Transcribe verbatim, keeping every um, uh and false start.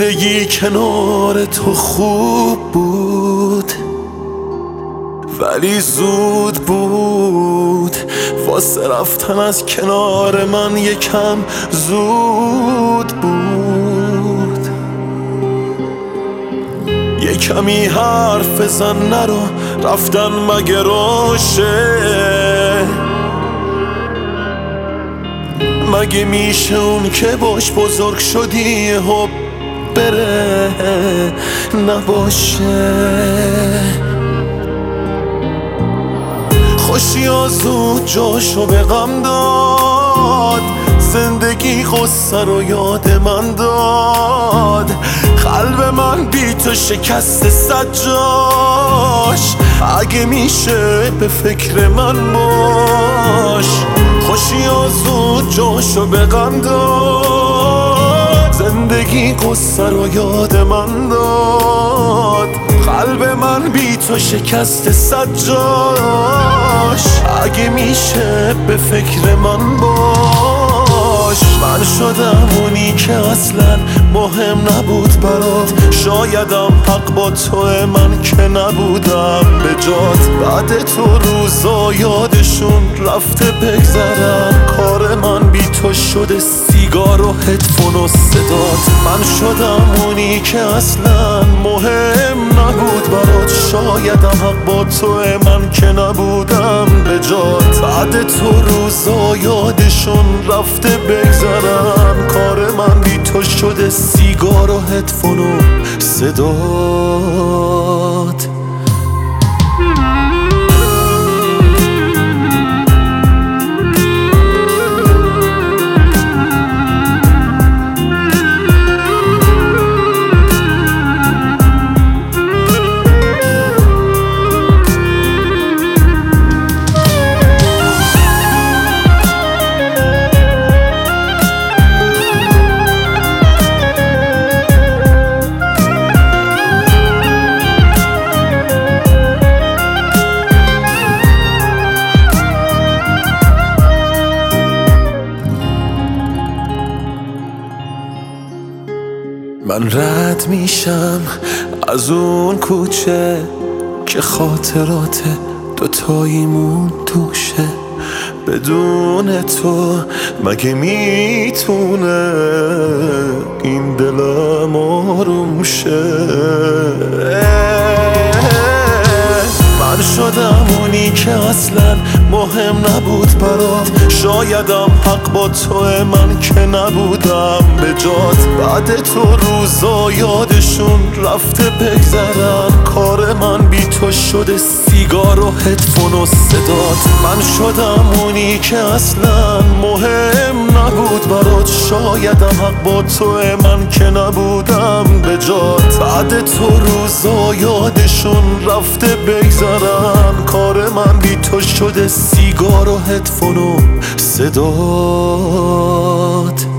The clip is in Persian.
زندگی کنار تو خوب بود، ولی زود بود واسه رفتن از کنار من یکم زود بود. یه کمی حرف بزن نرو، رفتن مگه روشه؟ مگه میشه اون که باش بزرگ شدی حب بره نباشه؟ خوشی زود جاشو به غم داد، زندگی غصه رو یاد من داد. قلب من بی تو شکست صد جاش، اگه میشه به فکر من باش. خوشی زود جاشو به غم داد، زندگی غصه رو یاد من داد. قلب من بی تو شکست صد جاش، اگه میشه به فکر من باش. من شدم اونی که اصلا مهم نبود برات، شایدم حق با توه من که نبودم به جات. بعد تو روزا یادشون رفته بگذرم، کار من بی تو شده سیگار و هدفون و صدات. من شدم اونی که اصلا مهم نبود برات، شایدم حق با توه من که نبودم به جات. بعد تو روزا یادشون رفته بگذرم، کار من بی تو شده سیگار و هدفون و صدات. من رد میشم از اون کوچه که خاطرات دوتاییمون توشه. بدون تو مگه میتونه این دلم آروم شه؟ من شدم اونی که اصلا مهم نبود برات، شایدم حق با توه من که نبودم به جات. بعد تو روزا یادشون رفته بگذرم، کار من بی تو شده سیگار و هدفون و صدات. من شدم اونی که اصلا مهم نبود برات، شایدم حق با توه من که نبودم به جات. بعد تو روزا یادشون رفته بگذرم، کار من بی تو شده سیگار و هدفون و صدات.